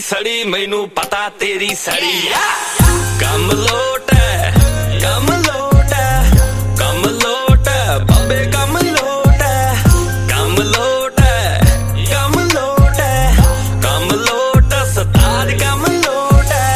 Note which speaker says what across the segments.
Speaker 1: सड़ी मैनू पता तेरी सड़ी कम लोट है कम लोट है कम लोट है बाबे कम लोट है कम लोट है कम लोट है कम लोट सतार कम लोट है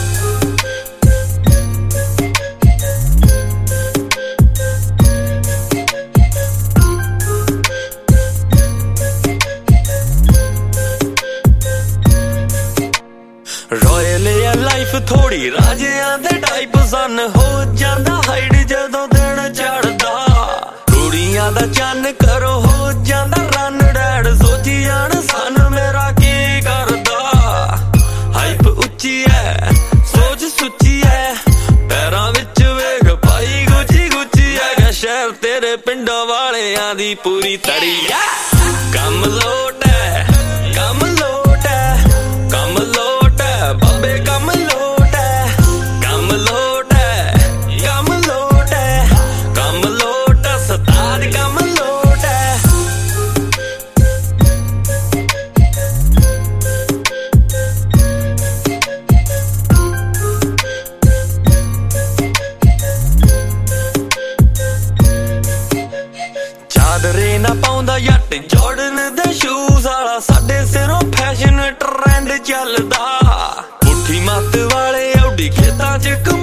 Speaker 1: रॉयल या लाइफ थोड़ी राजियां दे टाइप सन हो जांदा हाइड जदों दिन चढ़दा कुड़ियां दा चन्न करो हो जांदा रन डैड सोची जान सन मेरा की करदा हाइप उच्ची है सोच सुच्ची है पैरां विच वेख पाई गुची गुची है शहर तेरे पिंडों वालेयां दी पूरी तड़ी कम लोट है कम लोट है कम लोट है बाबे कम लोट है कम लोट है कम लोट है कम लोट सतार कम लोट है चादरे ना पाउंदा जट जॉर्डन दे शूज वाला साडे सिरों फैशन ट्रेंड चलदा पुट्ठी मत वाले औडी खेतां च